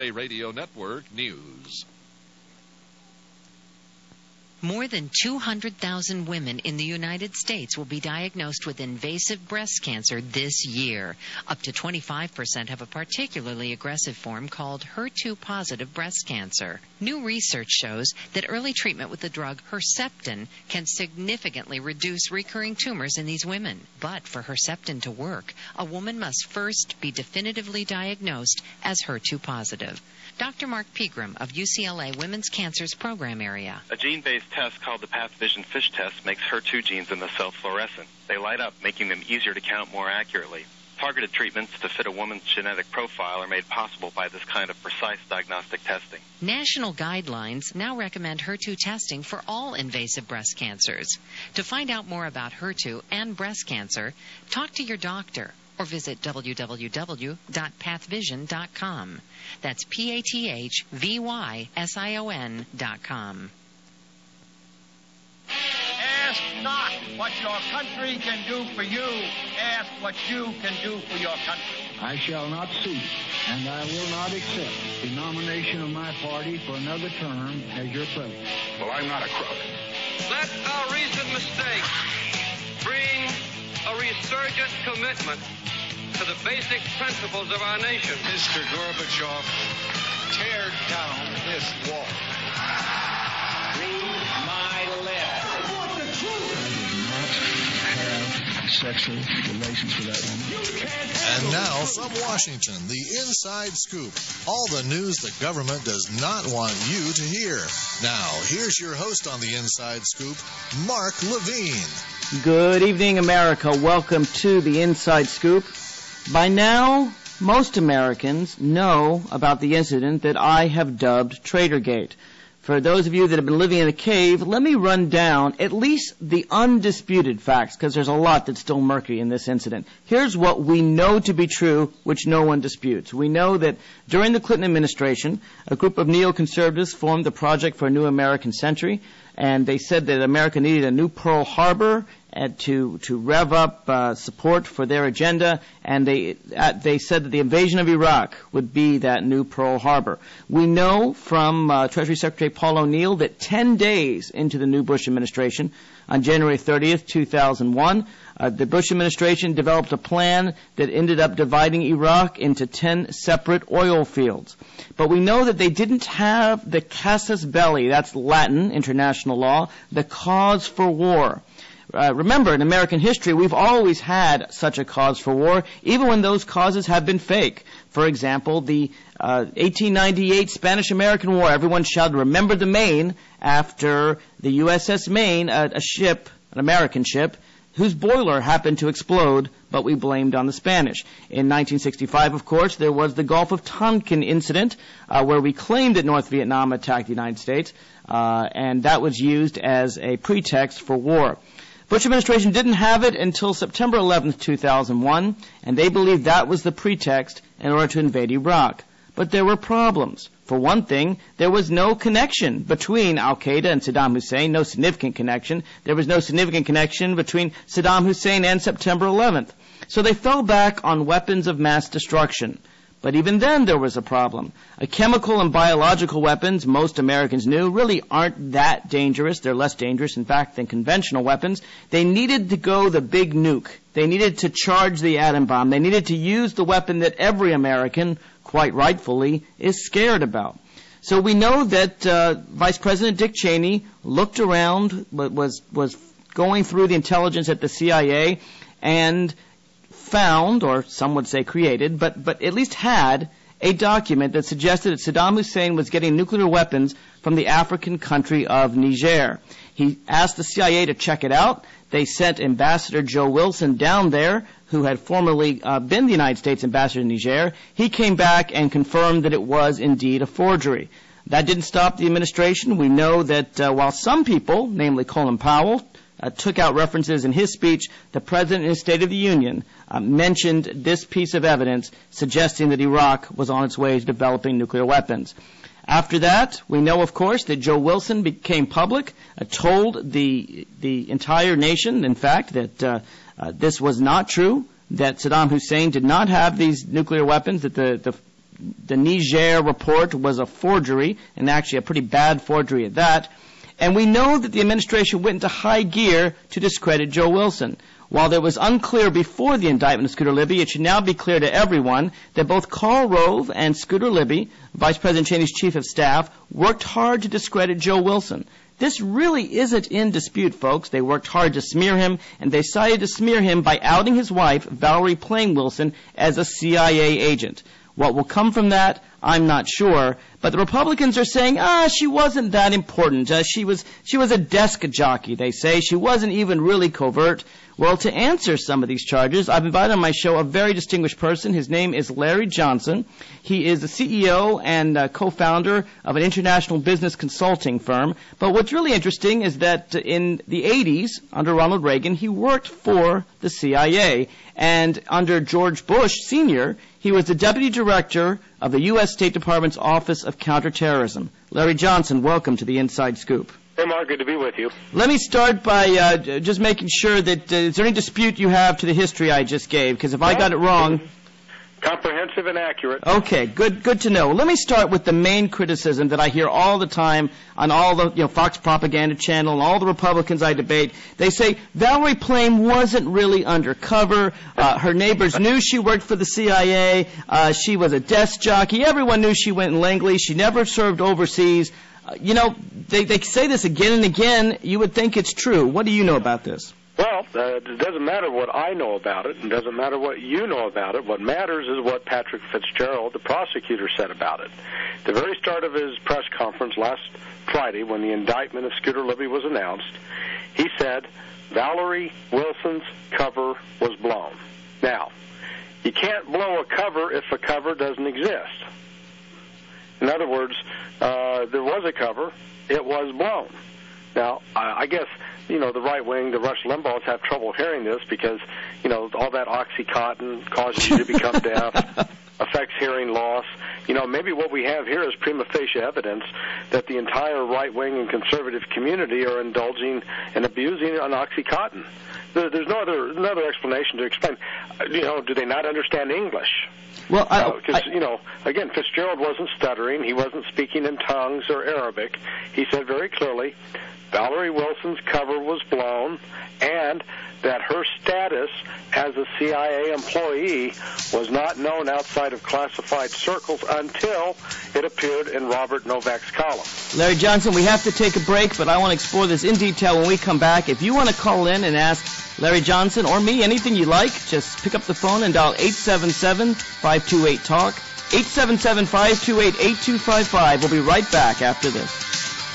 Radio Network News. More than 200,000 women in the United States will be diagnosed with invasive breast cancer this year. Up to 25% have a particularly aggressive form called HER2-positive breast cancer. New research shows that early treatment with the drug Herceptin can significantly reduce recurring tumors in these women. But for Herceptin to work, a woman must first be definitively diagnosed as HER2-positive. Dr. Mark Pegram of UCLA Women's Cancers Program Area. A gene-based test called the PathVision FISH test makes HER2 genes in the cell fluorescent. They light up, making them easier to count more accurately. Targeted treatments to fit a woman's genetic profile are made possible by this kind of precise diagnostic testing. National guidelines now recommend HER2 testing for all invasive breast cancers. To find out more about HER2 and breast cancer, talk to your doctor or visit www.pathvision.com. That's PATHVYSION.com. Ask not what your country can do for you. Ask what you can do for your country. I shall not seek, and I will not accept the nomination of my party for another term as your president. Well, I'm not a crook. Let our recent mistakes bring a resurgent commitment to the basic principles of our nation. Mr. Gorbachev, tear down this wall. Read my lips. I did not have sexual relations with that woman. And now from Washington, the Inside Scoop. All the news the government does not want you to hear. Now, here's your host on the Inside Scoop, Mark Levine. Good evening, America. Welcome to the Inside Scoop. By now, most Americans know about the incident that I have dubbed Tradergate. For those of you that have been living in a cave, let me run down at least the undisputed facts, because there's a lot that's still murky in this incident. Here's what we know to be true, which no one disputes. We know that during the Clinton administration, a group of neoconservatives formed the Project for a New American Century, and they said that America needed a new Pearl Harbor to rev up support for their agenda, and they said that the invasion of Iraq would be that new Pearl Harbor. We know from Treasury Secretary Paul O'Neill that 10 days into the new Bush administration, on January 30th, 2001, the Bush administration developed a plan that ended up dividing Iraq into 10 separate oil fields. But we know that they didn't have the casus belli, that's Latin, international law, the cause for war. Remember, in American history, we've always had such a cause for war, even when those causes have been fake. For example, the 1898 Spanish-American War. Everyone shouted, "Remember the Maine," after the USS Maine, a ship, an American ship, whose boiler happened to explode, but we blamed on the Spanish. In 1965, of course, there was the Gulf of Tonkin incident, where we claimed that North Vietnam attacked the United States, and that was used as a pretext for war. Bush administration didn't have it until September 11th, 2001, and they believed that was the pretext in order to invade Iraq. But there were problems. For one thing, there was no connection between al-Qaeda and Saddam Hussein, no significant connection. There was no significant connection between Saddam Hussein and September 11th. So they fell back on weapons of mass destruction. But even then there was a problem. Chemical and biological weapons, most Americans knew, really aren't that dangerous. They're less dangerous, in fact, than conventional weapons. They needed to go the big nuke. They needed to charge the atom bomb. They needed to use the weapon that every American, quite rightfully, is scared about. So we know that Vice President Dick Cheney looked around, was going through the intelligence at the CIA, and found, or some would say created, but at least had a document that suggested that Saddam Hussein was getting nuclear weapons from the African country of Niger. He asked the CIA to check it out. They sent Ambassador Joe Wilson down there, who had formerly been the United States ambassador to Niger. He came back and confirmed that it was indeed a forgery. That didn't stop the administration. We know that while some people, namely Colin Powell, took out references in his speech, the President in his State of the Union mentioned this piece of evidence suggesting that Iraq was on its way to developing nuclear weapons. After that, we know, of course, that Joe Wilson became public, told the entire nation, in fact, that this was not true, that Saddam Hussein did not have these nuclear weapons, that the the Niger report was a forgery, and actually a pretty bad forgery at that. And we know that the administration went into high gear to discredit Joe Wilson. While it was unclear before the indictment of Scooter Libby, it should now be clear to everyone that both Karl Rove and Scooter Libby, Vice President Cheney's chief of staff, worked hard to discredit Joe Wilson. This really isn't in dispute, folks. They worked hard to smear him, and they decided to smear him by outing his wife, Valerie Plame Wilson, as a CIA agent. What will come from that, I'm not sure. But the Republicans are saying, she wasn't that important. She was a desk jockey, they say. She wasn't even really covert. Well, to answer some of these charges, I've invited on my show a very distinguished person. His name is Larry Johnson. He is the CEO and co-founder of an international business consulting firm. But what's really interesting is that in the 80s, under Ronald Reagan, he worked for the CIA. And under George Bush Sr., he was the deputy director of the U.S. State Department's Office of Counterterrorism. Larry Johnson, welcome to the Inside Scoop. Hey, Mark, good to be with you. Let me start by just making sure that is there any dispute you have to the history I just gave? Because if I got it wrong... Comprehensive and accurate. Okay, good to know. Let me start with the main criticism that I hear all the time on all the Fox Propaganda Channel and all the Republicans I debate. They say Valerie Plame wasn't really undercover. Her neighbors knew she worked for the CIA. She was a desk jockey. Everyone knew she went in Langley. She never served overseas. They say this again and again. You would think it's true. What do you know about this? Well, it doesn't matter what I know about it. It doesn't matter what you know about it. What matters is what Patrick Fitzgerald, the prosecutor, said about it. At the very start of his press conference last Friday, when the indictment of Scooter Libby was announced, he said Valerie Wilson's cover was blown. Now, you can't blow a cover if a cover doesn't exist. In other words, there was a cover. It was blown. Now, I guess, the right wing, the Rush Limbaughs have trouble hearing this because, all that Oxycontin causes you to become deaf, affects hearing loss. Maybe what we have here is prima facie evidence that the entire right wing and conservative community are indulging and abusing on Oxycontin. There's no other explanation to explain. Do they not understand English? Well, again, Fitzgerald wasn't stuttering. He wasn't speaking in tongues or Arabic. He said very clearly, Valerie Wilson's cover was blown, and that her status as a CIA employee was not known outside of classified circles until it appeared in Robert Novak's column. Larry Johnson, we have to take a break, but I want to explore this in detail when we come back. If you want to call in and ask Larry Johnson or me anything you like, just pick up the phone and dial 877-528-TALK, 877-528-8255. We'll be right back after this.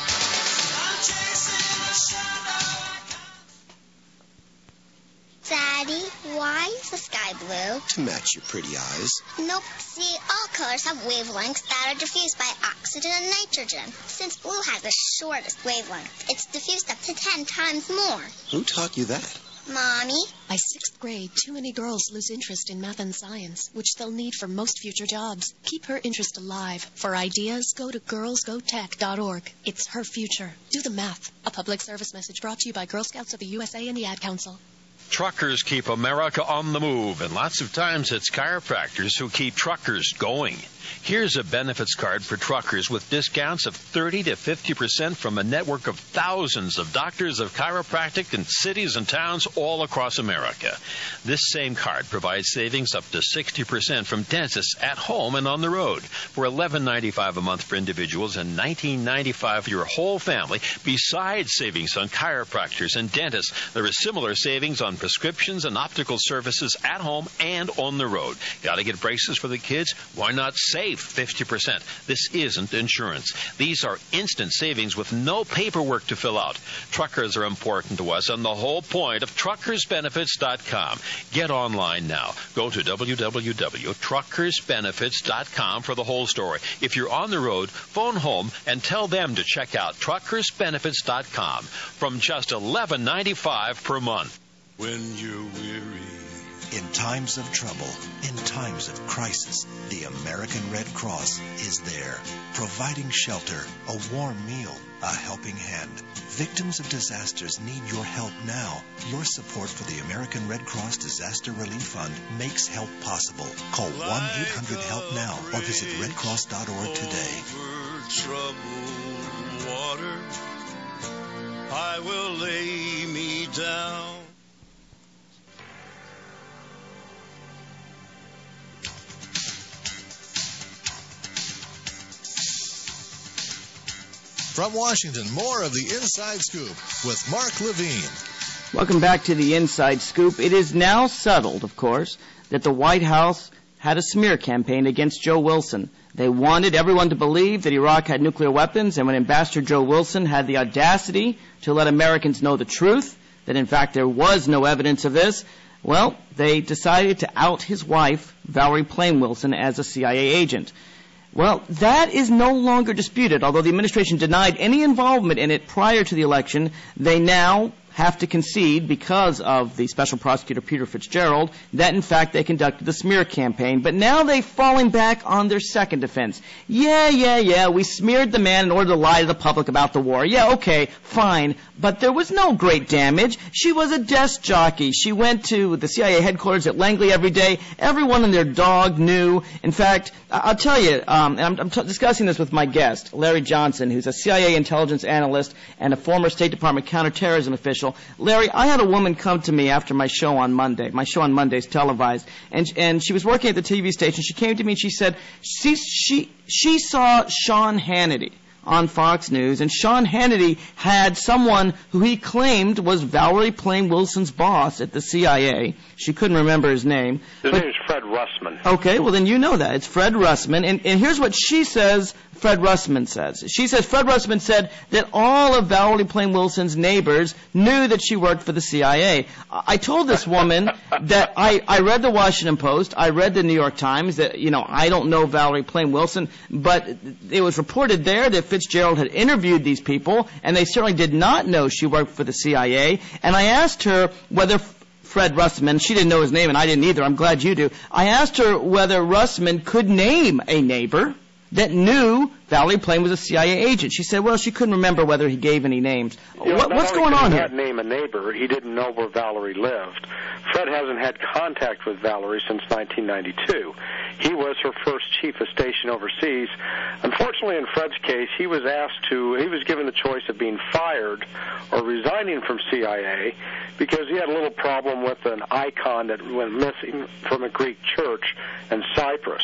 Daddy, why is the sky blue? To match your pretty eyes. Nope. See, all colors have wavelengths that are diffused by oxygen and nitrogen. Since blue has the shortest wavelength, it's diffused up to 10 times more. Who taught you that? Mommy? By 6th grade, too many girls lose interest in math and science, which they'll need for most future jobs. Keep her interest alive. For ideas, go to girlsgotech.org. It's her future. Do the math. A public service message brought to you by Girl Scouts of the USA and the Ad Council. Truckers keep America on the move, and lots of times it's chiropractors who keep truckers going. Here's a benefits card for truckers with discounts of 30 to 50% from a network of thousands of doctors of chiropractic in cities and towns all across America. This same card provides savings up to 60% from dentists at home and on the road for $11.95 a month for individuals and $19.95 for your whole family. Besides savings on chiropractors and dentists, there is similar savings on prescriptions and optical services at home and on the road. Got to get braces for the kids? Why not save 50%? This isn't insurance. These are instant savings with no paperwork to fill out. Truckers are important to us, and the whole point of truckersbenefits.com. Get online now. Go to www.truckersbenefits.com for the whole story. If you're on the road, phone home and tell them to check out truckersbenefits.com from just $11.95 per month. When you're weary In times of trouble, in times of crisis, the American Red Cross is there, providing shelter, a warm meal, a helping hand. Victims of disasters need your help now. Your support for the American Red Cross Disaster Relief Fund makes help possible. Call 1-800-HELP-NOW or visit redcross.org today. Troubled water, I will lay me down. From Washington, more of the Inside Scoop with Mark Levine. Welcome back to the Inside Scoop. It is now settled, of course, that the White House had a smear campaign against Joe Wilson. They wanted everyone to believe that Iraq had nuclear weapons, and when Ambassador Joe Wilson had the audacity to let Americans know the truth, that in fact there was no evidence of this, well, they decided to out his wife, Valerie Plame Wilson, as a CIA agent. Well, that is no longer disputed. Although the administration denied any involvement in it prior to the election, they now have to concede, because of the special prosecutor Peter Fitzgerald, that in fact they conducted the smear campaign. But now they've fallen back on their second defense. Yeah, we smeared the man in order to lie to the public about the war. Yeah, okay, fine. But there was no great damage. She was a desk jockey. She went to the CIA headquarters at Langley every day. Everyone and their dog knew. In fact, I'll tell you, and I'm discussing this with my guest, Larry Johnson, who's a CIA intelligence analyst and a former State Department counterterrorism official. Larry, I had a woman come to me after my show on Monday. My show on Monday is televised. And she was working at the TV station. She came to me and she said she saw Sean Hannity on Fox News, and Sean Hannity had someone who he claimed was Valerie Plame Wilson's boss at the CIA. She couldn't remember his name. His name is Fred Russman. Okay, well then you know that. It's Fred Russman. And here's what she says Fred Russman says. She says Fred Russman said that all of Valerie Plame Wilson's neighbors knew that she worked for the CIA. I told this woman that I read the Washington Post, I read the New York Times, that, I don't know Valerie Plame Wilson, but it was reported there that Fitzgerald had interviewed these people, and they certainly did not know she worked for the CIA. And I asked her whether Fred Russman, she didn't know his name, and I didn't either, I'm glad you do. I asked her whether Russman could name a neighbor that knew Valerie Plame was a CIA agent. She said, well, she couldn't remember whether he gave any names. What's going on here? He did not name a neighbor. He didn't know where Valerie lived. Fred hasn't had contact with Valerie since 1992. He was her first chief of station overseas. Unfortunately, in Fred's case, he was given the choice of being fired or resigning from CIA because he had a little problem with an icon that went missing from a Greek church in Cyprus.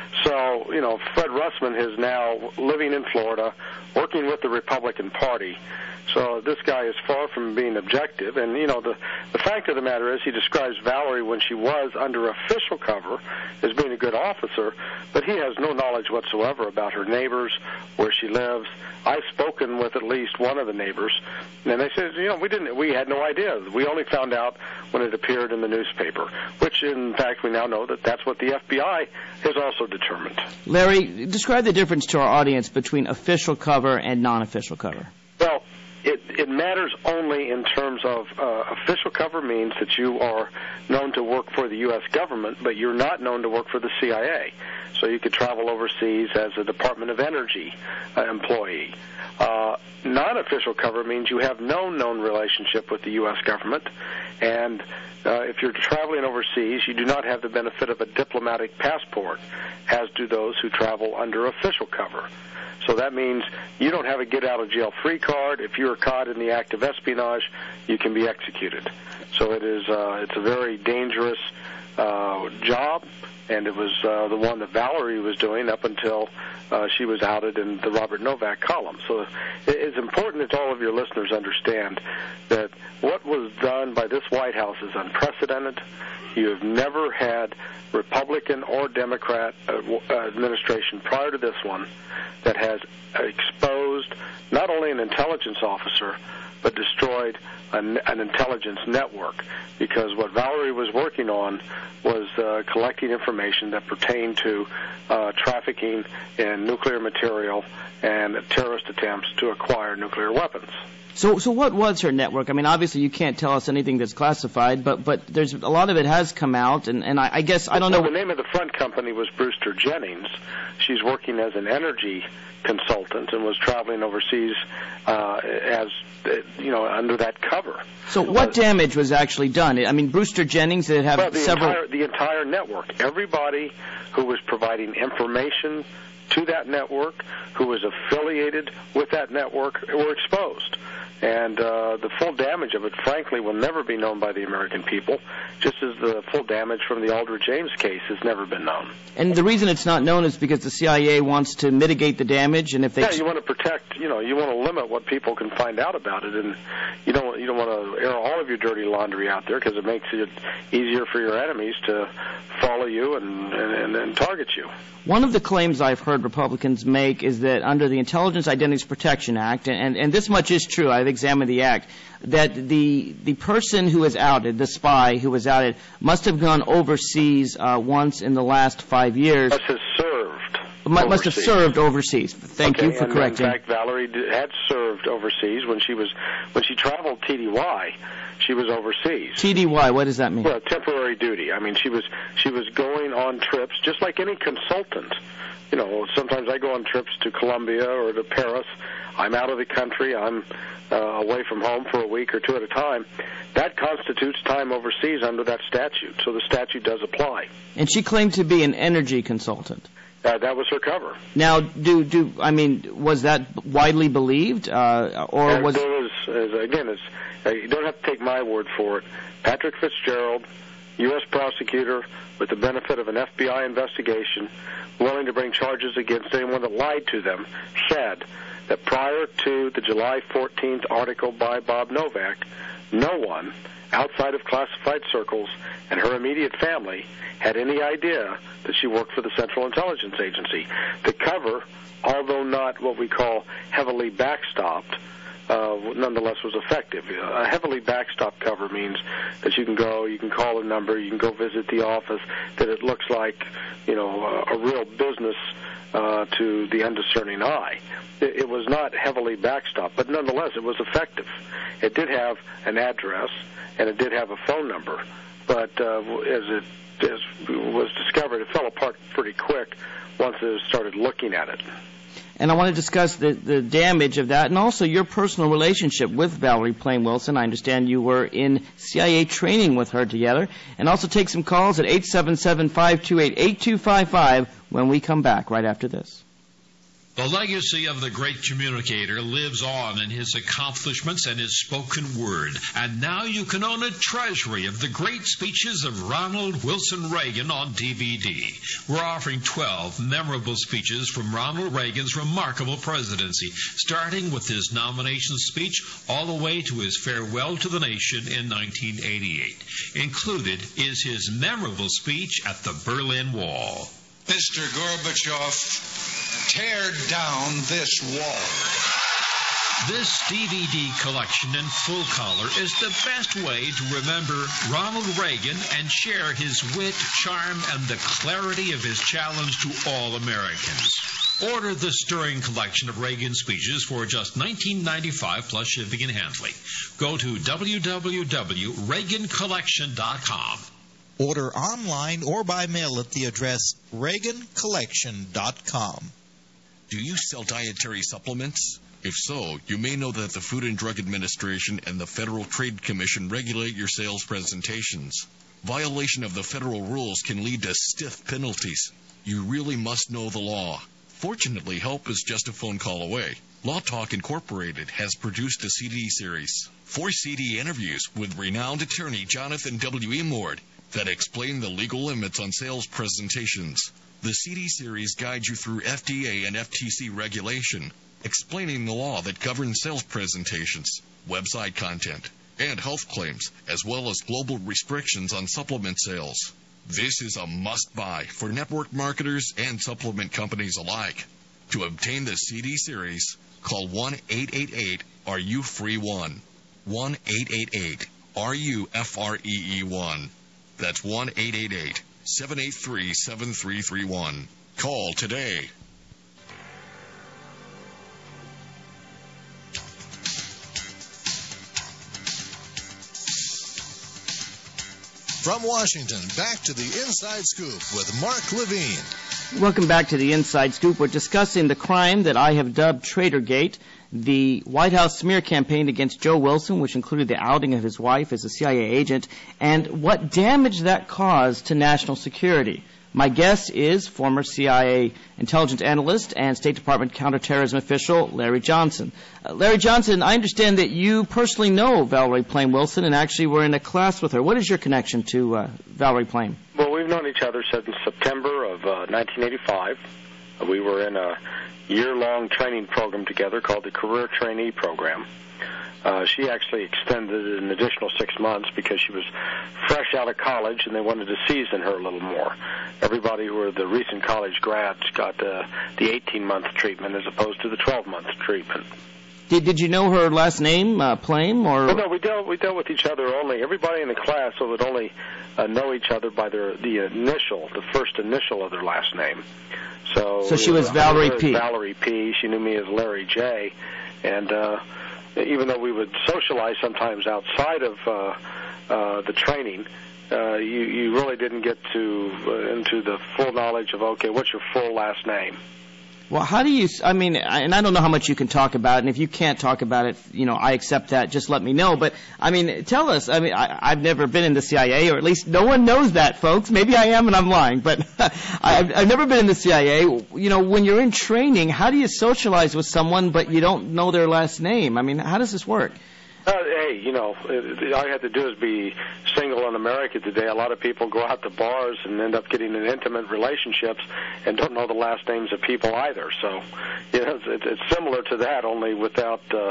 So, Fred Russman is now living in Florida, working with the Republican Party. So this guy is far from being objective. And, the fact of the matter is he describes Valerie when she was under official cover as being a good officer, but he has no knowledge whatsoever about her neighbors, where she lives. I've spoken with at least one of the neighbors, and they said, we had no idea. We only found out when it appeared in the newspaper, which, in fact, we now know that that's what the FBI has also determined. Larry, describe the difference to our audience between official cover and non-official cover. Well, it matters only in terms of official cover means that you are known to work for the U.S. government, but you're not known to work for the CIA. So you could travel overseas as a Department of Energy employee. Non-official cover means you have no known relationship with the U.S. government, and if you're traveling overseas, you do not have the benefit of a diplomatic passport, as do those who travel under official cover. So that means you don't have a get-out-of-jail-free card. If you're caught in the act of espionage, you can be executed. So it's a very dangerous job, and it was the one that Valerie was doing up until she was outed in the Robert Novak column. So it's important that all of your listeners understand that what was done by this White House is unprecedented. You have never had Republican or Democrat administration prior to this one that has exposed not only an intelligence officer, but destroyed an intelligence network, because what Valerie was working on was collecting information that pertained to trafficking in nuclear material and terrorist attempts to acquire nuclear weapons. So what was her network? I mean, obviously you can't tell us anything that's classified, but there's a lot of it has come out, and I guess I don't know. The name of the front company was Brewster Jennings. She's working as an energy consultant and was traveling overseas as under that cover. So what damage was actually done? I mean, Brewster Jennings, they have the entire network. Everybody who was providing information to that network, who was affiliated with that network, were exposed. And the full damage of it, frankly, will never be known by the American people, just as the full damage from the Aldrich Ames case has never been known. And the reason it's not known is because the CIA wants to mitigate the damage, and if they... Yeah, you want to protect, you want to limit what people can find out about it, and you don't want to air all of your dirty laundry out there, because it makes it easier for your enemies to follow you and target you. One of the claims I've heard Republicans make is that under the Intelligence Identities Protection Act, and this much is true, I've examined the act, that the person who was outed, the spy who was outed, must have gone overseas once in the last 5 years. Must have served overseas. Thank you for correcting. In fact, Valerie had served overseas when she traveled TDY. She was overseas. TDY, what does that mean? Well, temporary duty. I mean, she was going on trips just like any consultant. Sometimes I go on trips to Colombia or to Paris. I'm out of the country. I'm away from home for a week or two at a time. That constitutes time overseas under that statute. So the statute does apply. And she claimed to be an energy consultant. That was her cover. Now, was that widely believed, or was? There was, again, you don't have to take my word for it. Patrick Fitzgerald, U.S. prosecutor with the benefit of an FBI investigation, willing to bring charges against anyone that lied to them, said that prior to the July 14th article by Bob Novak, no one outside of classified circles and her immediate family had any idea that she worked for the Central Intelligence Agency. The cover, although not what we call heavily backstopped, nonetheless was effective. A heavily backstopped cover means that you can call a number, you can go visit the office, that it looks like, a real business to the undiscerning eye. It was not heavily backstopped, but nonetheless it was effective. It did have an address, and it did have a phone number, but as was discovered, it fell apart pretty quick once they started looking at it. And I want to discuss the damage of that, and also your personal relationship with Valerie Plame Wilson. I understand you were in CIA training with her together. And also take some calls at 877-528-8255 when we come back right after this. The legacy of the great communicator lives on in his accomplishments and his spoken word. And now you can own a treasury of the great speeches of Ronald Wilson Reagan on DVD. We're offering 12 memorable speeches from Ronald Reagan's remarkable presidency, starting with his nomination speech all the way to his farewell to the nation in 1988. Included is his memorable speech at the Berlin Wall. Mr. Gorbachev, tear down this wall. This DVD collection in full color is the best way to remember Ronald Reagan and share his wit, charm, and the clarity of his challenge to all Americans. Order the stirring collection of Reagan speeches for just $19.95 plus shipping and handling. Go to www.reagancollection.com. Order online or by mail at the address reagancollection.com. Do you sell dietary supplements? If so, you may know that the Food and Drug Administration and the Federal Trade Commission regulate your sales presentations. Violation of the federal rules can lead to stiff penalties. You really must know the law. Fortunately, help is just a phone call away. Law Talk Incorporated has produced a CD series, 4 CD interviews with renowned attorney Jonathan W. Emord that explain the legal limits on sales presentations. The CD series guides you through FDA and FTC regulation, explaining the law that governs sales presentations, website content, and health claims, as well as global restrictions on supplement sales. This is a must-buy for network marketers and supplement companies alike. To obtain the CD series, call 1-888-RU-FREE-1. 1-888-RUFREE1. That's 1-888-783-7331. Call today. From Washington, back to the Inside Scoop with Mark Levine. Welcome back to the Inside Scoop. We're discussing the crime that I have dubbed Traitorgate, the White House smear campaign against Joe Wilson, which included the outing of his wife as a CIA agent, and what damage that caused to national security. My guest is former CIA intelligence analyst and State Department counterterrorism official Larry Johnson. Larry Johnson, I understand that you personally know Valerie Plame Wilson and actually were in a class with her. What is your connection to Valerie Plame? Well, we've known each other since September of 1985. We were in a year-long training program together called the Career Trainee Program. She actually extended an additional 6 months because she was fresh out of college and they wanted to season her a little more. Everybody who were the recent college grads got the 18-month treatment as opposed to the 12-month treatment. Did you know her last name, Plame, or? Well, no, we dealt with each other only. Everybody in the class would only know each other by the first initial of their last name. So she was Valerie P. Valerie P. She knew me as Larry J. And even though we would socialize sometimes outside of the training, you really didn't get into the full knowledge of, okay, what's your full last name? Well, how do you, I mean, and I don't know how much you can talk about it, and if you can't talk about it, I accept that, just let me know. But, I mean, tell us, I mean, I've never been in the CIA, or at least no one knows that, folks. Maybe I am and I'm lying, but I've never been in the CIA. When you're in training, how do you socialize with someone but you don't know their last name? I mean, how does this work? Hey, all you have to do is be single in America today. A lot of people go out to bars and end up getting in intimate relationships and don't know the last names of people either. So, it's similar to that, only without the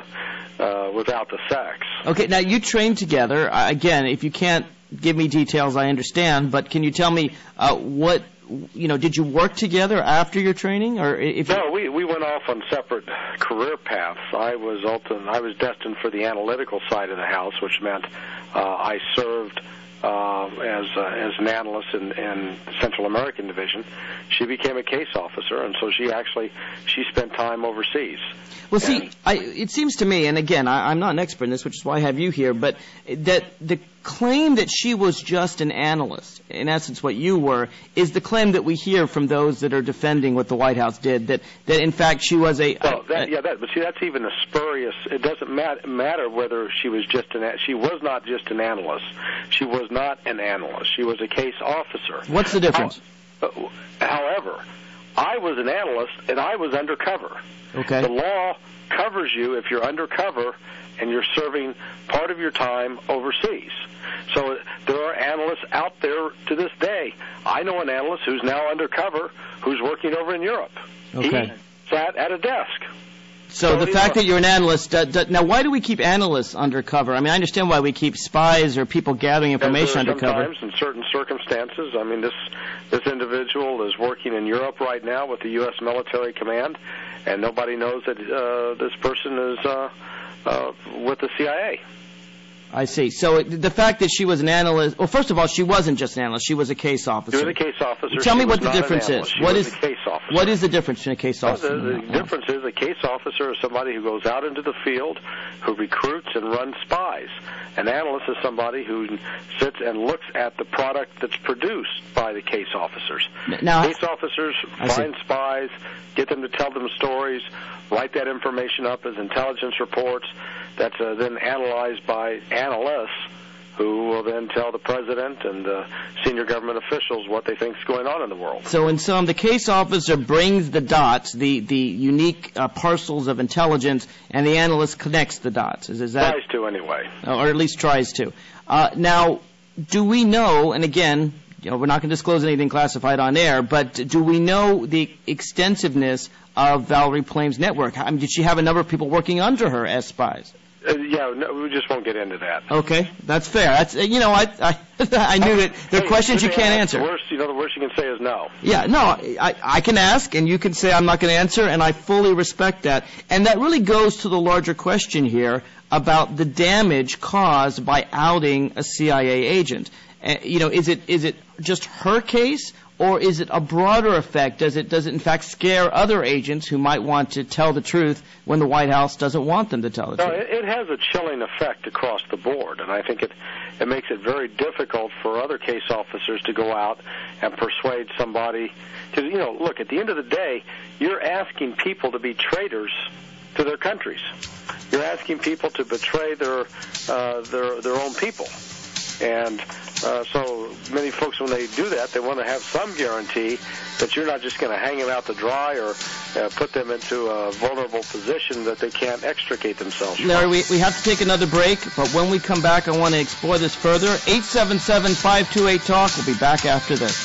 sex. Okay, now you trained together. Again, if you can't give me details, I understand. But can you tell me what? Did you work together after your training, or No, we went off on separate career paths. I was destined for the analytical side of the house, which meant I served as an analyst in Central American Division. She became a case officer, and so she spent time overseas. Well, see, it seems to me, and again, I'm not an expert in this, which is why I have you here, but that the claim that she was just an analyst, in essence what you were, is the claim that we hear from those that are defending what the White House did, that in fact she was but see, that's even a spurious. It doesn't matter whether she was she was not just an analyst. She was not an analyst. She was a case officer. What's the difference? However, I was an analyst and I was undercover. Okay. The law covers you if you're undercover and you're serving part of your time overseas. So there are analysts out there to this day. I know an analyst who's now undercover who's working over in Europe. Okay. He sat at a desk. So the fact that you're an analyst, now why do we keep analysts undercover? I mean, I understand why we keep spies or people gathering information undercover. Sometimes in certain circumstances. I mean, this individual is working in Europe right now with the U.S. Military Command, and nobody knows that this person is with the CIA. I see. So the fact that she was an analyst, well, first of all, she wasn't just an analyst. She was a case officer. She was a case officer. Tell me what the difference is. What is a case officer? What is the difference between a case officer? The difference is a case officer is somebody who goes out into the field, who recruits and runs spies. An analyst is somebody who sits and looks at the product that's produced by the case officers. Now, case officers find spies, get them to tell them stories, write that information up as intelligence reports. That's then analyzed by analysts who will then tell the president and senior government officials what they think is going on in the world. So in sum, the case officer brings the dots, the unique parcels of intelligence, and the analyst connects the dots. Is that? Tries to, anyway. Or at least tries to. Now, do we know, and again, we're not going to disclose anything classified on air, but do we know the extensiveness of Valerie Plame's network? I mean, did she have a number of people working under her as spies? We just won't get into that. Okay, that's fair. That's I knew that there are questions you can't answer. The worst you can say is no. Yeah, no, I can ask, and you can say I'm not going to answer, and I fully respect that. And that really goes to the larger question here about the damage caused by outing a CIA agent. Is it just her case, or is it a broader effect? Does it in fact scare other agents who might want to tell the truth when the White House doesn't want them to tell the truth? It has a chilling effect across the board, and I think it makes it very difficult for other case officers to go out and persuade somebody. Because, look, at the end of the day, you're asking people to be traitors to their countries. You're asking people to betray their own people. And so many folks, when they do that, they want to have some guarantee that you're not just going to hang them out to dry or put them into a vulnerable position that they can't extricate themselves from. Larry, we have to take another break, but when we come back, I want to explore this further. 877-528-TALK. We'll be back after this.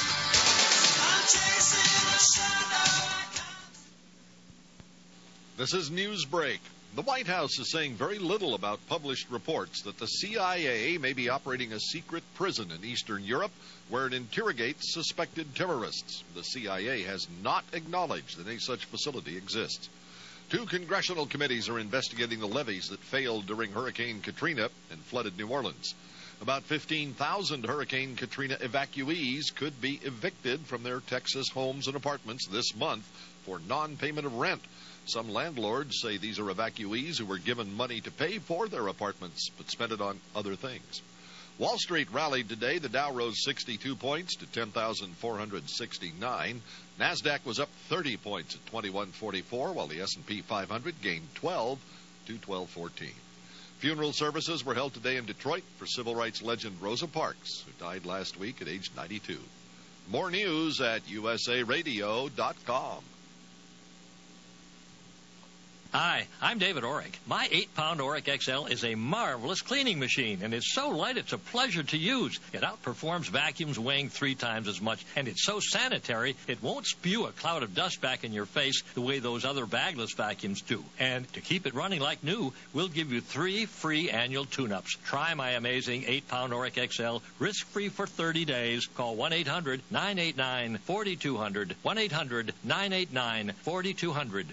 This is Newsbreak. The White House is saying very little about published reports that the CIA may be operating a secret prison in Eastern Europe where it interrogates suspected terrorists. The CIA has not acknowledged that any such facility exists. 2 congressional committees are investigating the levees that failed during Hurricane Katrina and flooded New Orleans. About 15,000 Hurricane Katrina evacuees could be evicted from their Texas homes and apartments this month for non-payment of rent. Some landlords say these are evacuees who were given money to pay for their apartments but spent it on other things. Wall Street rallied today. The Dow rose 62 points to 10,469. NASDAQ was up 30 points at 2144, while the S&P 500 gained 12 to 1214. Funeral services were held today in Detroit for civil rights legend Rosa Parks, who died last week at age 92. More news at usaradio.com. Hi, I'm David Orrick. My 8-pound Orrick XL is a marvelous cleaning machine, and it's so light it's a pleasure to use. It outperforms vacuums weighing 3 times as much, and it's so sanitary it won't spew a cloud of dust back in your face the way those other bagless vacuums do. And to keep it running like new, we'll give you 3 free annual tune-ups. Try my amazing 8-pound Orrick XL risk-free for 30 days. Call 1-800-989-4200, 1-800-989-4200.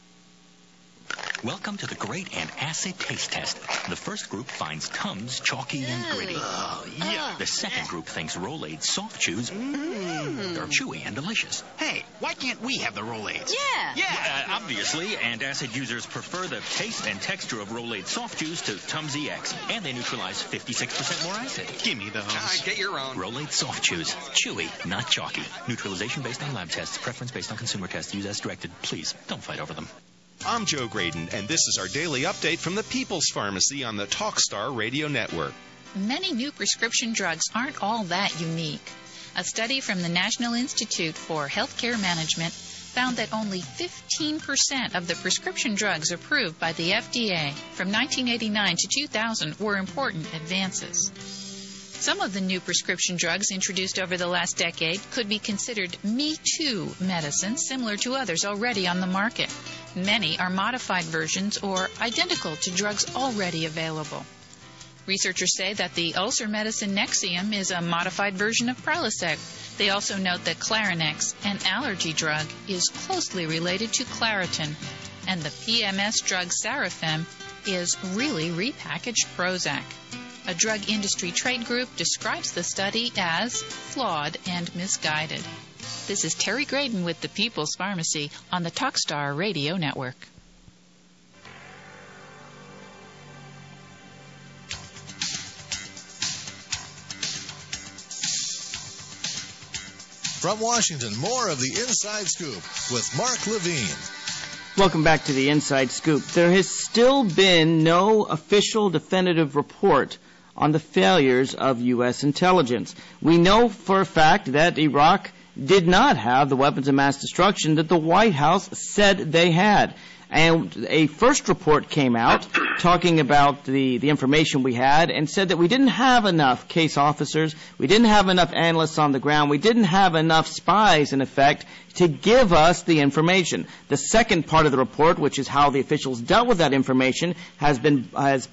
Welcome to the Great and Acid Taste Test. The first group finds Tums chalky and gritty. The second group thinks Rolaids soft chews are chewy and delicious. Hey, why can't we have the Rolaids? Yeah, obviously, and acid users prefer the taste and texture of Rolaids soft chews to Tums EX, and they neutralize 56% more acid. Give me those. Get your own. Rolaids soft chews. Chewy, not chalky. Neutralization based on lab tests. Preference based on consumer tests. Use as directed. Please, don't fight over them. I'm Joe Graydon, and this is our daily update from the People's Pharmacy on the Talkstar Radio Network. Many new prescription drugs aren't all that unique. A study from the National Institute for Healthcare Management found that only 15% of the prescription drugs approved by the FDA from 1989 to 2000 were important advances. Some of the new prescription drugs introduced over the last decade could be considered Me Too medicines, similar to others already on the market. Many are modified versions or identical to drugs already available. Researchers say that the ulcer medicine Nexium is a modified version of Prilosec. They also note that Clarinex, an allergy drug, is closely related to Claritin, and the PMS drug Sarafem is really repackaged Prozac. A drug industry trade group describes the study as flawed and misguided. This is Terry Graydon with the People's Pharmacy on the Talkstar Radio Network. From Washington, more of the Inside Scoop with Mark Levine. Welcome back to the Inside Scoop. There has still been no official definitive report on the failures of U.S. intelligence. We know for a fact that Iraq did not have the weapons of mass destruction that the White House said they had. And a first report came out talking about the information we had and said that we didn't have enough case officers, we didn't have enough analysts on the ground, we didn't have enough spies, in effect, to give us the information. The second part of the report, which is how the officials dealt with that information, has been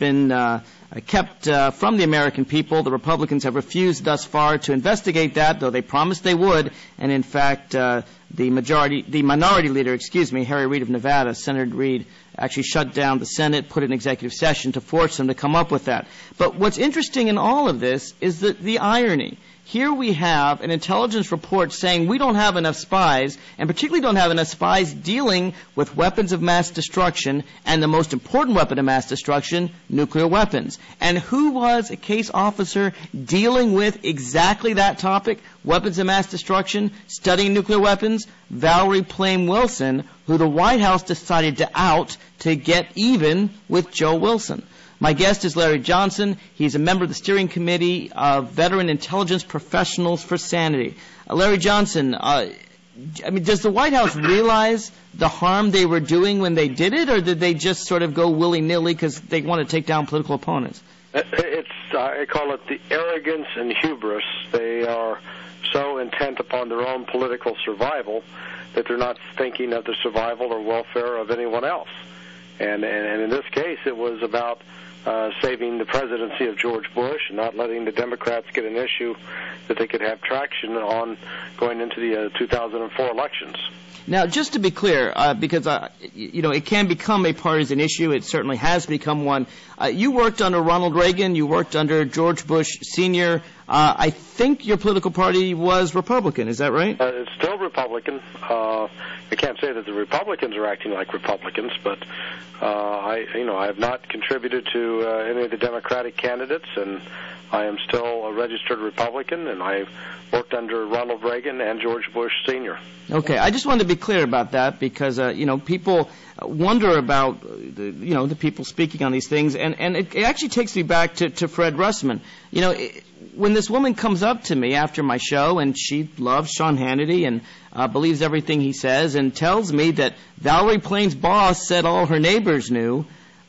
kept from the American people. The Republicans have refused thus far to investigate that, though they promised they would. And in fact, the minority leader, Harry Reid of Nevada, Senator Reid, actually shut down the Senate, put an executive session to force them to come up with that. But what's interesting in all of this is the irony. Here we have an intelligence report saying we don't have enough spies, and particularly don't have enough spies dealing with weapons of mass destruction, and the most important weapon of mass destruction, nuclear weapons. And who was a case officer dealing with exactly that topic, weapons of mass destruction, studying nuclear weapons? Valerie Plame Wilson, who the White House decided to out to get even with Joe Wilson. My guest is Larry Johnson. He's a member of the steering committee of Veteran Intelligence Professionals for Sanity. Larry Johnson, does the White House realize the harm they were doing when they did it, or did they just sort of go willy-nilly because they want to take down political opponents? I call it the arrogance and hubris. They are so intent upon their own political survival that they're not thinking of the survival or welfare of anyone else. And in this case, it was about saving the presidency of George Bush and not letting the Democrats get an issue that they could have traction on going into the 2004 elections. Now, just to be clear, because it can become a partisan issue, it certainly has become one. You worked under Ronald Reagan, you worked under George Bush Sr. I think your political party was Republican, is that right? It's still Republican. I can't say that the Republicans are acting like Republicans, but I have not contributed to any of the Democratic candidates, and I am still a registered Republican, and I worked under Ronald Reagan and George Bush Sr. Okay, I just wanted to be clear about that because people wonder about the people speaking on these things, and it actually takes me back to Fred Russman. When this woman comes up to me after my show and she loves Sean Hannity and believes everything he says and tells me that Valerie Plame's boss said all her neighbors knew,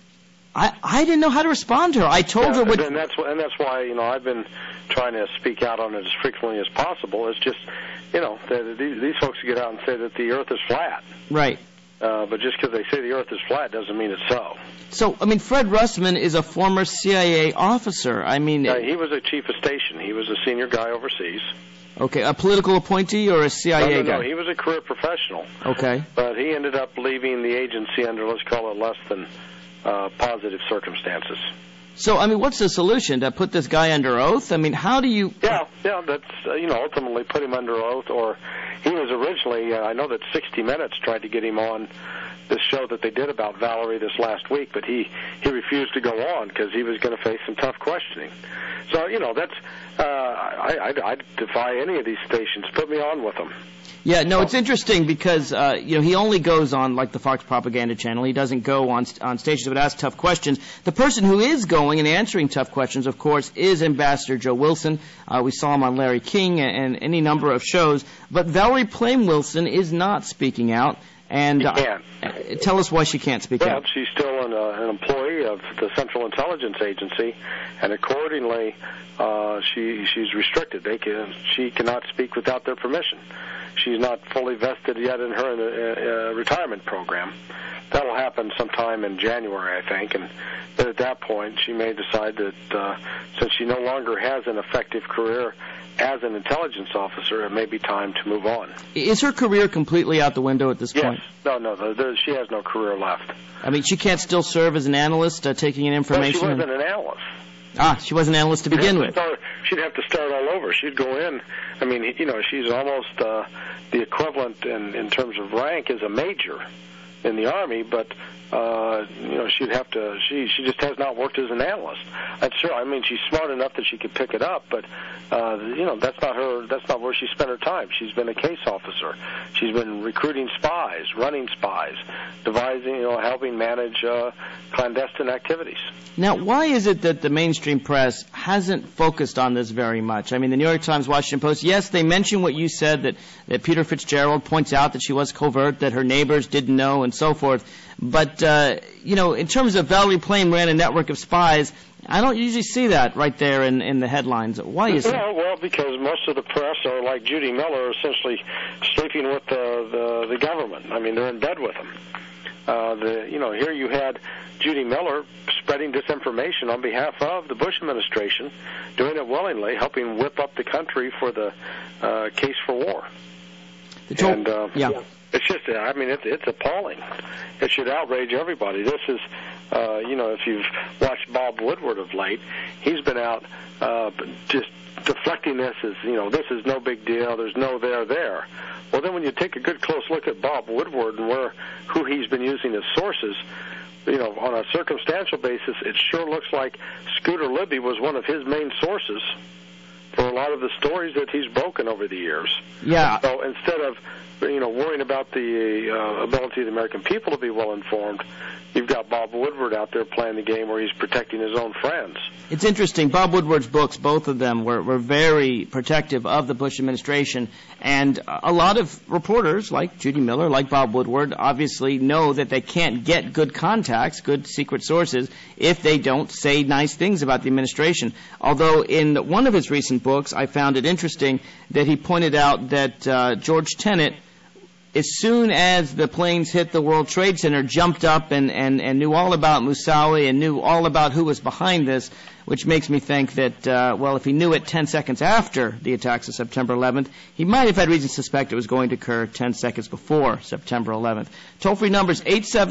I didn't know how to respond to her. I told her what... And that's why I've been trying to speak out on it as frequently as possible. It's just, these folks get out and say that the earth is flat. Right. But just because they say the earth is flat doesn't mean it's so. So, Fred Russman is a former CIA officer. He was a chief of station. He was a senior guy overseas. Okay, a political appointee or a CIA guy? No, he was a career professional. Okay. But he ended up leaving the agency under, let's call it, less than positive circumstances. So, what's the solution? To put this guy under oath? How do you... Yeah, that's, ultimately put him under oath, or he was originally, I know that 60 Minutes tried to get him on this show that they did about Valerie this last week, but he refused to go on because he was going to face some tough questioning. So, that's, I defy any of these stations. Put me on with them. Yeah, no, it's interesting because, he only goes on, like, the Fox Propaganda Channel. He doesn't go on stations that would ask tough questions. The person who is going and answering tough questions, of course, is Ambassador Joe Wilson. We saw him on Larry King and any number of shows. But Valerie Plame Wilson is not speaking out. And tell us why she can't speak out. She's still an employee of the Central Intelligence Agency, and accordingly, she's restricted. She cannot speak without their permission. She's not fully vested yet in her retirement program. That'll happen sometime in January, I think, and then at that point she may decide that since she no longer has an effective career as an intelligence officer, it may be time to move on. Is her career completely out the window at this point? Yes. No, she has no career left. She can't still serve as an analyst, taking in information? No, she wasn't an analyst. She was an analyst to begin with. She'd have to start all over. She'd go in. She's almost the equivalent in terms of rank as a major in the Army, but she'd have to. She just has not worked as an analyst. I'm sure. I mean, she's smart enough that she could pick it up, but that's not her. That's not where she spent her time. She's been a case officer. She's been recruiting spies, running spies, devising, helping manage clandestine activities. Now, why is it that the mainstream press hasn't focused on this very much? I mean, the New York Times, Washington Post, yes, they mention what you said, that Peter Fitzgerald points out that she was covert, that her neighbors didn't know, and so forth. But, in terms of Valerie Plame ran a network of spies, I don't usually see that right there in the headlines. Why is that? Well, because most of the press are like Judy Miller, essentially sleeping with the government. I mean, they're in bed with them. Here you had Judy Miller spreading disinformation on behalf of the Bush administration, doing it willingly, helping whip up the country for the case for war. It's just, it's appalling. It should outrage everybody. This is, if you've watched Bob Woodward of late, he's been out just deflecting this as, this is no big deal, there's no there. Well, then when you take a good close look at Bob Woodward and who he's been using as sources, on a circumstantial basis, it sure looks like Scooter Libby was one of his main sources for a lot of the stories that he's broken over the years. Yeah. So instead of, worrying about the ability of the American people to be well informed, you've got Bob Woodward out there playing the game where he's protecting his own friends. It's interesting. Bob Woodward's books, both of them, were very protective of the Bush administration. And a lot of reporters, like Judy Miller, like Bob Woodward, obviously know that they can't get good contacts, good secret sources, if they don't say nice things about the administration. Although in one of his recent books, I found it interesting that he pointed out that George Tenet, as soon as the planes hit the World Trade Center, jumped up and knew all about Moussaoui and knew all about who was behind this, which makes me think that, if he knew it 10 seconds after the attacks of September 11th, he might have had reason to suspect it was going to occur 10 seconds before September 11th. Toll-free numbers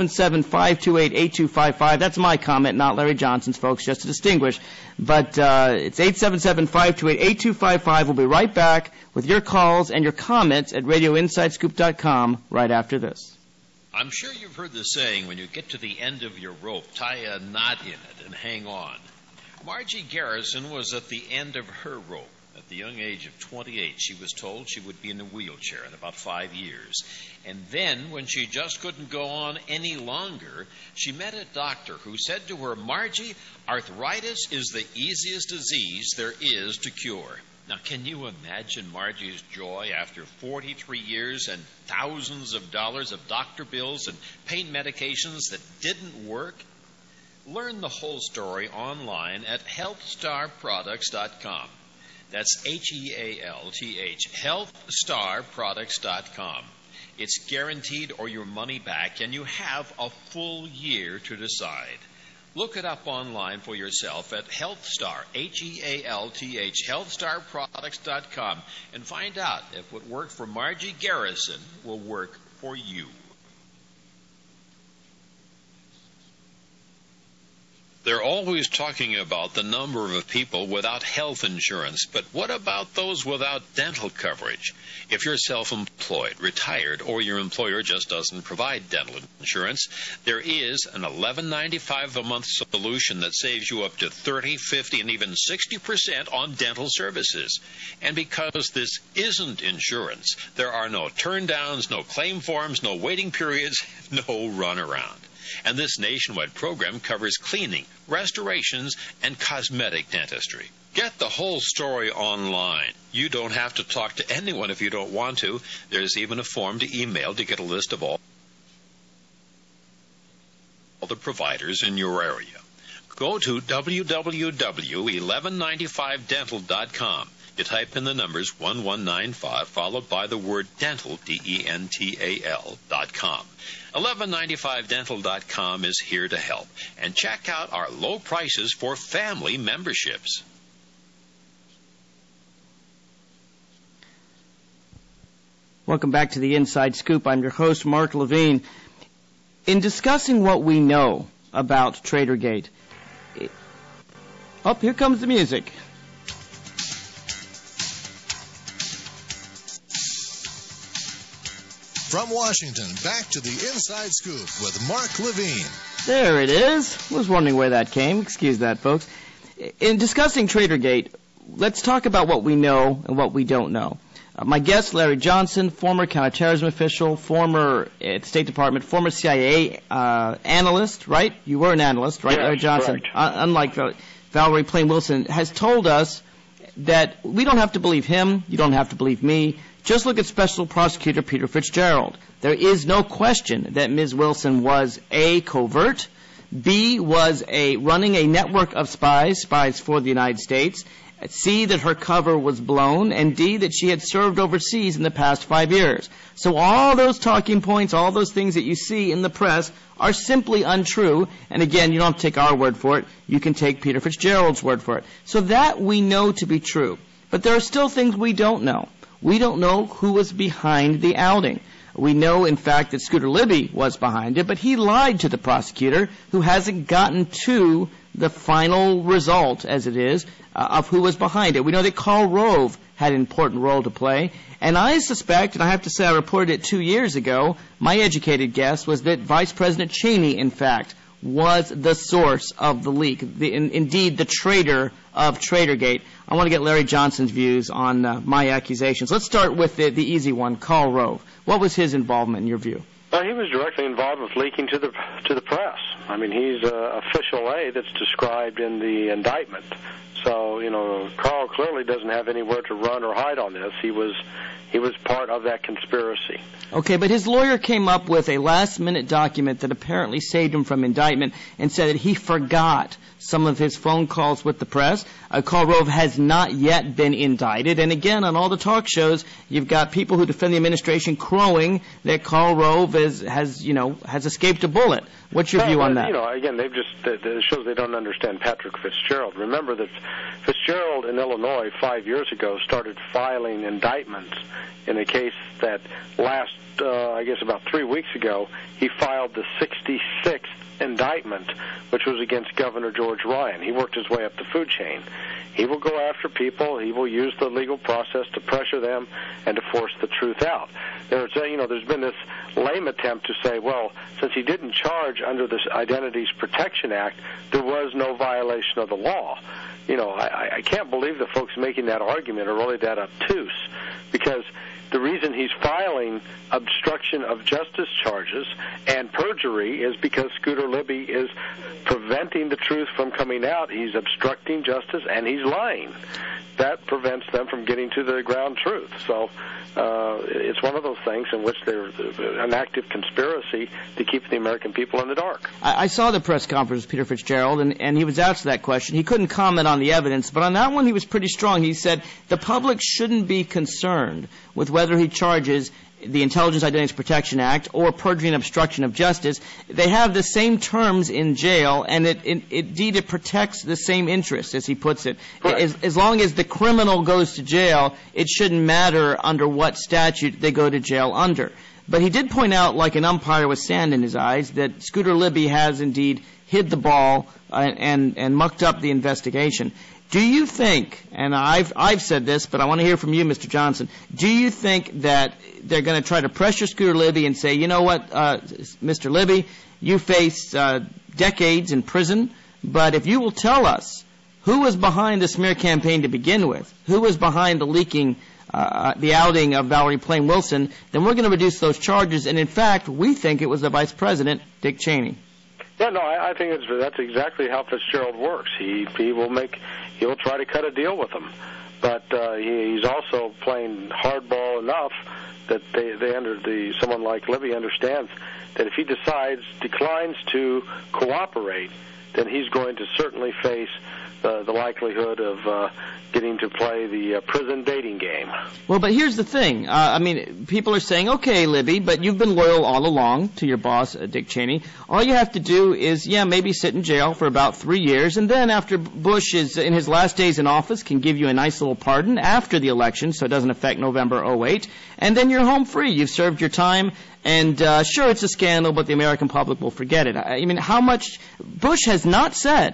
877-528-8255. That's my comment, not Larry Johnson's, folks, just to distinguish. But it's 877-528-8255. We'll be right back with your calls and your comments at radioinsidescoop.com right after this. I'm sure you've heard the saying, when you get to the end of your rope, tie a knot in it and hang on. Margie Garrison was at the end of her rope. At the young age of 28, she was told she would be in a wheelchair in about 5 years. And then, when she just couldn't go on any longer, she met a doctor who said to her, "Margie, arthritis is the easiest disease there is to cure." Now, can you imagine Margie's joy after 43 years and thousands of dollars of doctor bills and pain medications that didn't work? Learn the whole story online at healthstarproducts.com. That's HEALTH, healthstarproducts.com. It's guaranteed or your money back, and you have a full year to decide. Look it up online for yourself at HealthStar, HEALTH, healthstarproducts.com, and find out if what worked for Margie Garrison will work for you. They're always talking about the number of people without health insurance, but what about those without dental coverage? If you're self-employed, retired, or your employer just doesn't provide dental insurance, there is an $11.95 a month solution that saves you up to 30, 50, and even 60% on dental services. And because this isn't insurance, there are no turndowns, no claim forms, no waiting periods, no runaround. And this nationwide program covers cleaning, restorations, and cosmetic dentistry. Get the whole story online. You don't have to talk to anyone if you don't want to. There's even a form to email to get a list of all the providers in your area. Go to www.1195dental.com. You type in the numbers 1195 followed by the word dental, DENTAL.com. 1195dental.com is here to help. And check out our low prices for family memberships. Welcome back to the Inside Scoop. I'm your host, Mark Levine. In discussing what we know about Tradergate, here comes the music. From Washington, back to the Inside Scoop with Mark Levine. There it is. Was wondering where that came. Excuse that, folks. In discussing Tradergate, let's talk about what we know and what we don't know. My guest, Larry Johnson, former counterterrorism official, former at the State Department, former CIA analyst, right? You were an analyst, right, yes, Larry Johnson? Unlike Valerie Plame Wilson, has told us that we don't have to believe him, you don't have to believe me. Just look at Special Prosecutor Peter Fitzgerald. There is no question that Ms. Wilson was A, covert, B, was running a network of spies for the United States, C, that her cover was blown, and D, that she had served overseas in the past 5 years. So all those talking points, all those things that you see in the press are simply untrue. And again, you don't have to take our word for it. You can take Peter Fitzgerald's word for it. So that we know to be true. But there are still things we don't know. We don't know who was behind the outing. We know, in fact, that Scooter Libby was behind it, but he lied to the prosecutor, who hasn't gotten to the final result, as it is, of who was behind it. We know that Karl Rove had an important role to play, and I suspect, and I have to say I reported it 2 years ago, my educated guess was that Vice President Cheney, in fact, was the source of the leak, indeed the traitor of Tradergate. I want to get Larry Johnson's views on my accusations. Let's start with the easy one, Karl Rove. What was his involvement in your view? Well, he was directly involved with leaking to the press. I mean, he's official A that's described in the indictment. So, Karl clearly doesn't have anywhere to run or hide on this. He was part of that conspiracy. Okay, but his lawyer came up with a last-minute document that apparently saved him from indictment and said that he forgot some of his phone calls with the press. Karl Rove has not yet been indicted. And again, on all the talk shows, you've got people who defend the administration crowing that Karl Rove has escaped a bullet. What's your view on that? Again, it shows they don't understand Patrick Fitzgerald. Remember that Fitzgerald in Illinois 5 years ago started filing indictments in a case that about 3 weeks ago, he filed the 66th indictment, which was against Governor George Ryan. He worked his way up the food chain. He will go after people. He will use the legal process to pressure them and to force the truth out. There's been this lame attempt to say, well, since he didn't charge under this Identities Protection Act, there was no violation of the law. I can't believe the folks making that argument are really that obtuse, because the reason he's filing obstruction of justice charges and perjury is because Scooter Libby is preventing the truth from coming out. He's obstructing justice, and he's lying. That prevents them from getting to the ground truth. So it's one of those things in which there's an active conspiracy to keep the American people in the dark. I saw the press conference with Peter Fitzgerald, and he was asked that question. He couldn't comment on the evidence, but on that one he was pretty strong. He said the public shouldn't be concerned with whether he charges the Intelligence Identities Protection Act or perjury and obstruction of justice. They have the same terms in jail, and it protects the same interests, as he puts it. Right. As long as the criminal goes to jail, it shouldn't matter under what statute they go to jail under. But he did point out, like an umpire with sand in his eyes, that Scooter Libby has indeed hid the ball and mucked up the investigation. Do you think, and I've said this, but I want to hear from you, Mr. Johnson, do you think that they're going to try to pressure Scooter Libby and say, you know what, Mr. Libby, you face decades in prison, but if you will tell us who was behind the smear campaign to begin with, who was behind the leaking, the outing of Valerie Plame Wilson, then we're going to reduce those charges, and in fact, we think it was the Vice President, Dick Cheney. Yeah, no, I think that's exactly how Fitzgerald works. He'll try to cut a deal with them, but he's also playing hardball enough that someone like Libby understands that if he declines to cooperate, then he's going to certainly face the likelihood of getting to play the prison dating game. Well, but here's the thing. People are saying, okay, Libby, but you've been loyal all along to your boss, Dick Cheney. All you have to do is, maybe sit in jail for about 3 years, and then after Bush is in his last days in office, can give you a nice little pardon after the election, so it doesn't affect November 2008, and then you're home free. You've served your time, and sure, it's a scandal, but the American public will forget it. How much Bush has not said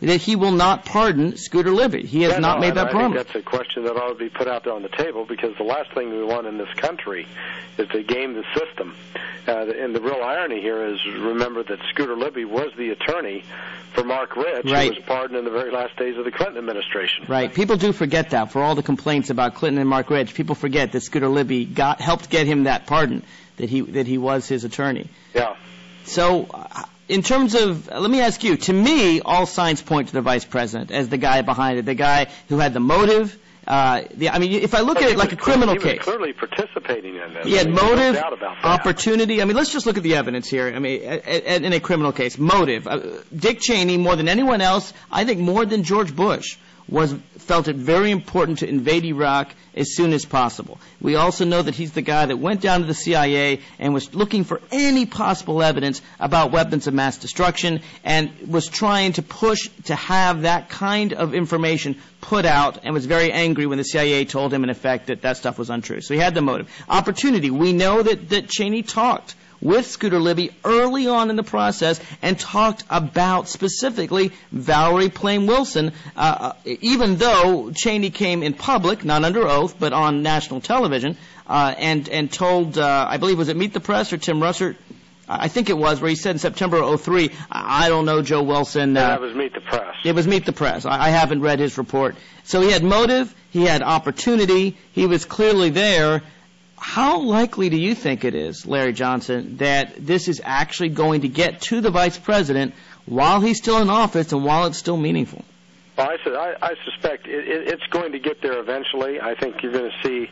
that he will not pardon Scooter Libby. He has not made that promise. I think that's a question that ought to be put out there on the table, because the last thing we want in this country is to game the system. And the real irony here is, remember that Scooter Libby was the attorney for Mark Rich, right, who was pardoned in the very last days of the Clinton administration. Right. People do forget that. For all the complaints about Clinton and Mark Rich, people forget that Scooter Libby helped get him that pardon, that he was his attorney. Yeah. So, in terms of, let me ask you, to me, all signs point to the vice president as the guy behind it, the guy who had the motive. If I look at it like a criminal case. He was clearly participating in this. He had motive, no doubt about that. opportunity. Let's just look at the evidence here. In a criminal case, motive. Dick Cheney, more than anyone else, I think more than George Bush, felt it very important to invade Iraq as soon as possible. We also know that he's the guy that went down to the CIA and was looking for any possible evidence about weapons of mass destruction and was trying to push to have that kind of information put out, and was very angry when the CIA told him, in effect, that stuff was untrue. So he had the motive. Opportunity. We know that Cheney talked with Scooter Libby early on in the process and talked about specifically Valerie Plame Wilson, even though Cheney came in public, not under oath, but on national television, and told, I believe, was it Meet the Press or Tim Russert? I think it was, where he said in September of 2003, I don't know Joe Wilson. That was Meet the Press. It was Meet the Press. I haven't read his report. So he had motive, he had opportunity, he was clearly there. How likely do you think it is, Larry Johnson, that this is actually going to get to the vice president while he's still in office and while it's still meaningful? Well, I suspect it's going to get there eventually. I think you're going to see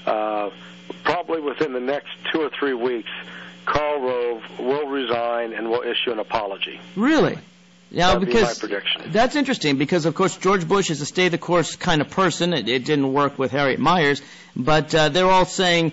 probably within the next 2 or 3 weeks, Karl Rove will resign and will issue an apology. Really? Now, That'd be my prediction. That's interesting because, of course, George Bush is a stay-the-course kind of person. It didn't work with Harriet Myers, but they're all saying,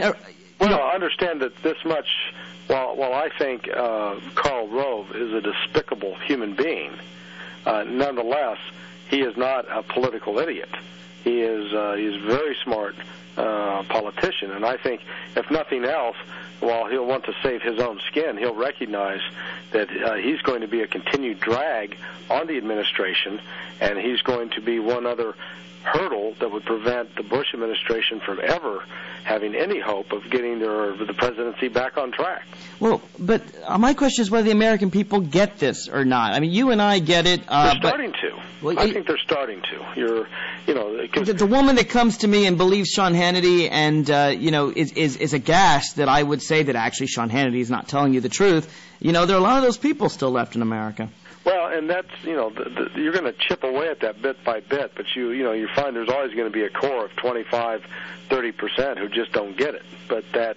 understand that this much, while I think Karl Rove is a despicable human being, nonetheless, he is not a political idiot. He's a very smart politician, and I think, if nothing else, while he'll want to save his own skin, he'll recognize that he's going to be a continued drag on the administration, and he's going to be one other hurdle that would prevent the Bush administration from ever having any hope of getting the presidency back on track. Well, but my question is whether the American people get this or not. You and I get it. They're starting to. Well, I think they're starting to. The woman that comes to me and believes Sean Hannity and is aghast that I would say that actually Sean Hannity is not telling you the truth. There are a lot of those people still left in America. Well, and that's, you're going to chip away at that bit by bit, but you find there's always going to be a core of 25-30% who just don't get it. But that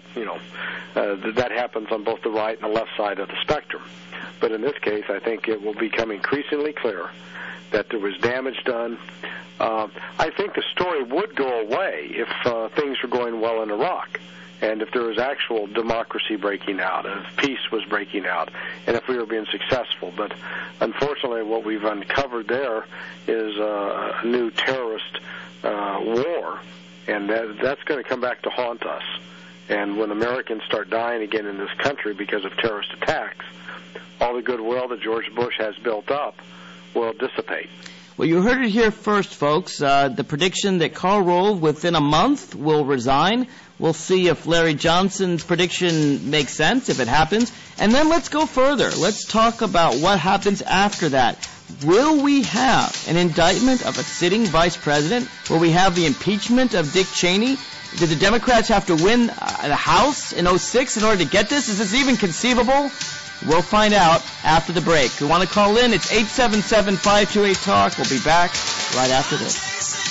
happens on both the right and the left side of the spectrum. But in this case, I think it will become increasingly clear that there was damage done. I think the story would go away if things were going well in Iraq, and if there was actual democracy breaking out, and if peace was breaking out, and if we were being successful. But unfortunately, what we've uncovered there is a new terrorist war, and that's going to come back to haunt us. And when Americans start dying again in this country because of terrorist attacks, all the goodwill that George Bush has built up will dissipate. Well, you heard it here first, folks. The prediction that Karl Rove, within a month, will resign. We'll see if Larry Johnson's prediction makes sense, if it happens. And then let's go further. Let's talk about what happens after that. Will we have an indictment of a sitting vice president? Will we have the impeachment of Dick Cheney? Did the Democrats have to win the House in 2006 in order to get this? Is this even conceivable? We'll find out after the break. If you want to call in, it's 877-528-TALK. We'll be back right after this.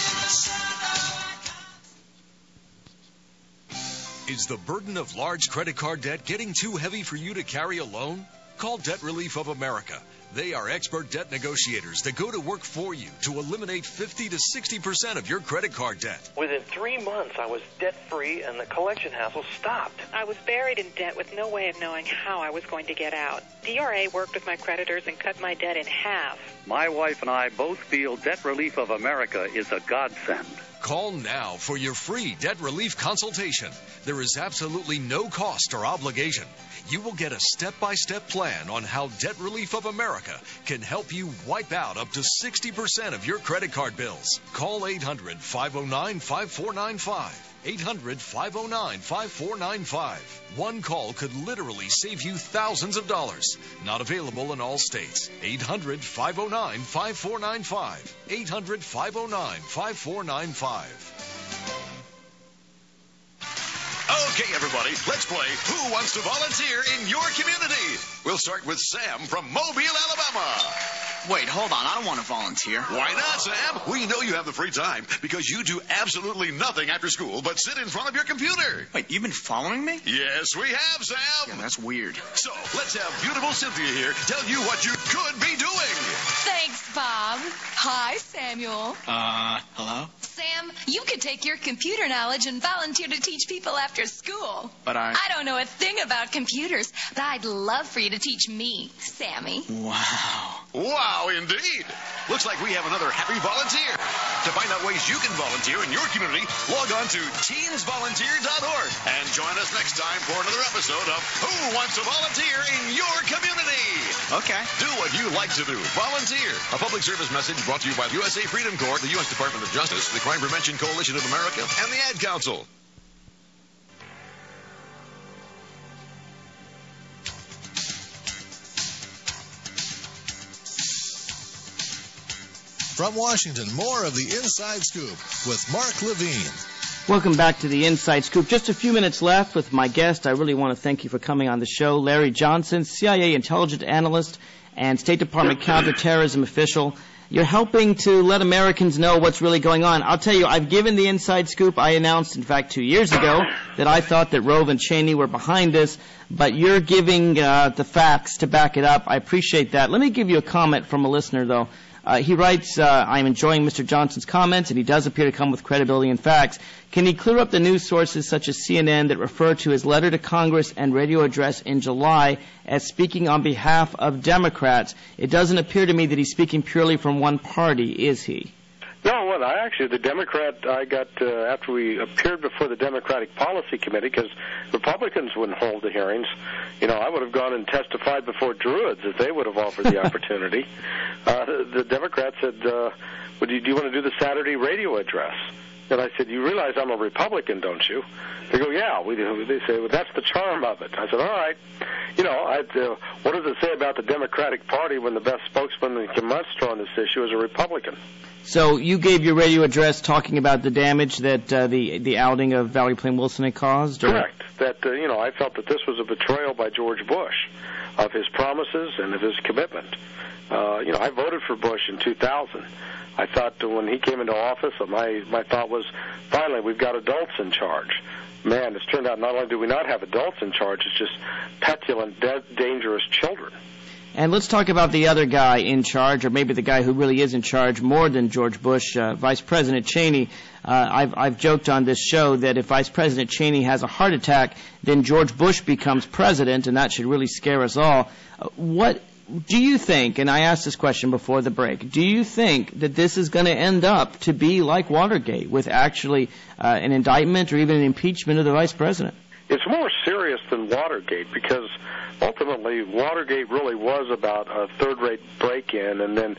Is the burden of large credit card debt getting too heavy for you to carry alone? Call Debt Relief of America. They are expert debt negotiators that go to work for you to eliminate 50 to 60% of your credit card debt. Within 3 months, I was debt-free and the collection hassle stopped. I was buried in debt with no way of knowing how I was going to get out. DRA worked with my creditors and cut my debt in half. My wife and I both feel Debt Relief of America is a godsend. Call now for your free debt relief consultation. There is absolutely no cost or obligation. You will get a step-by-step plan on how Debt Relief of America America can help you wipe out up to 60% of your credit card bills. Call 800-509-5495. 800-509-5495. One call could literally save you thousands of dollars. Not available in all states. 800-509-5495. 800-509-5495. Okay, everybody, let's play Who Wants to Volunteer in Your Community? We'll start with Sam from Mobile, Alabama. Wait, hold on. I don't want to volunteer. Why not, Sam? We know you have the free time because you do absolutely nothing after school but sit in front of your computer. Wait, you've been following me? Yes, we have, Sam. Yeah, that's weird. So, let's have beautiful Cynthia here tell you what you could be doing. Thanks, Bob. Hi, Samuel. Hello? Sam, you could take your computer knowledge and volunteer to teach people after school. But I don't know a thing about computers, but I'd love for you to teach me, Sammy. Wow. Wow, indeed. Looks like we have another happy volunteer. To find out ways you can volunteer in your community, log on to teensvolunteer.org and join us next time for another episode of Who Wants to Volunteer in Your Community? Okay. Do what you like to do. Volunteer. A public service message brought to you by the USA Freedom Corps, the U.S. Department of Justice, the Crime Prevention Coalition of America, and the Ad Council. From Washington, more of the Inside Scoop with Mark Levine. Welcome back to the Inside Scoop. Just a few minutes left with my guest. I really want to thank you for coming on the show. Larry Johnson, CIA intelligence analyst and State Department counterterrorism official. You're helping to let Americans know what's really going on. I'll tell you, I've given the Inside Scoop. I announced, in fact, 2 years ago that I thought that Rove and Cheney were behind this, but you're giving the facts to back it up. I appreciate that. Let me give you a comment from a listener, though. He writes, I'm enjoying Mr. Johnson's comments, and he does appear to come with credibility and facts. Can he clear up the news sources such as CNN that refer to his letter to Congress and radio address in July as speaking on behalf of Democrats? It doesn't appear to me that he's speaking purely from one party, is he? No, well, the Democrat, I got, after we appeared before the Democratic Policy Committee, because Republicans wouldn't hold the hearings, I would have gone and testified before Druids if they would have offered the opportunity. The Democrats said, do you want to do the Saturday radio address? And I said, you realize I'm a Republican, don't you? They go, yeah, we do. They say, well, that's the charm of it. I said, all right. What does it say about the Democratic Party when the best spokesman that can muster on this issue is a Republican? So you gave your radio address talking about the damage that the outing of Valerie Plame Wilson had caused? Or? Correct. That, I felt that this was a betrayal by George Bush of his promises and of his commitment. I voted for Bush in 2000. I thought that when he came into office, my thought was, finally, we've got adults in charge. Man, it's turned out not only do we not have adults in charge, it's just petulant, dangerous children. And let's talk about the other guy in charge, or maybe the guy who really is in charge more than George Bush, Vice President Cheney. I've joked on this show that if Vice President Cheney has a heart attack, then George Bush becomes president, and that should really scare us all. What do you think, and I asked this question before the break, do you think that this is going to end up to be like Watergate, with actually an indictment or even an impeachment of the Vice President? It's more serious than Watergate because ultimately Watergate really was about a third-rate break-in and then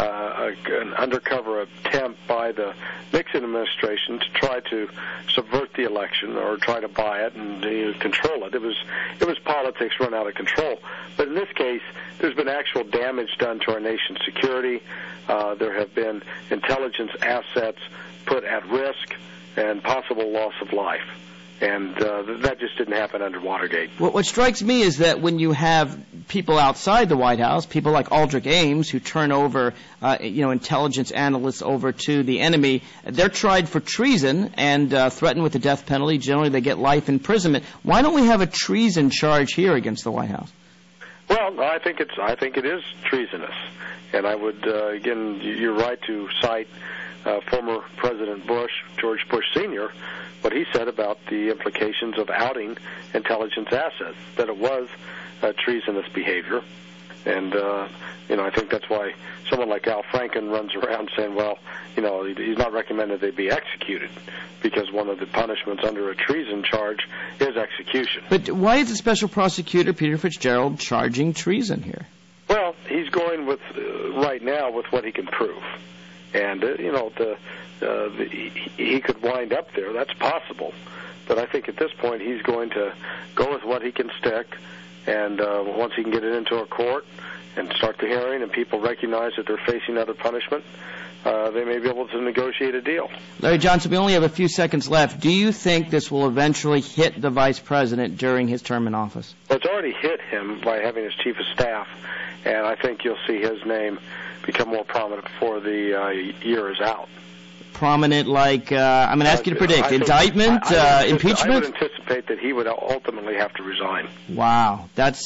an undercover attempt by the Nixon administration to try to subvert the election or try to buy it and control it. It was politics run out of control. But in this case, there's been actual damage done to our nation's security. There have been intelligence assets put at risk and possible loss of life. And that just didn't happen under Watergate. What strikes me is that when you have people outside the White House, people like Aldrich Ames, who turn over, intelligence analysts over to the enemy, they're tried for treason and threatened with the death penalty. Generally, they get life imprisonment. Why don't we have a treason charge here against the White House? Well, I think it is treasonous, and I would again, you're right to cite former President Bush, George Bush Sr., what he said about the implications of outing intelligence assets, that it was treasonous behavior. And, I think that's why someone like Al Franken runs around saying, well, he's not recommended they be executed because one of the punishments under a treason charge is execution. But why is the special prosecutor, Peter Fitzgerald, charging treason here? Well, he's he's going with right now with what he can prove, and he could wind up there. That's possible, but I think at this point he's going to go with what he can stick, and once he can get it into a court and start the hearing, and people recognize that they're facing other punishment, they may be able to negotiate a deal. Larry Johnson, we only have a few seconds left. Do you think this will eventually hit the vice president during his term in office? Well, it's already hit him by having his chief of staff, and I think you'll see his name become more prominent before the year is out. Prominent, like, I'm going to ask you to predict. Indictment, impeachment? I would anticipate that he would ultimately have to resign. Wow. That's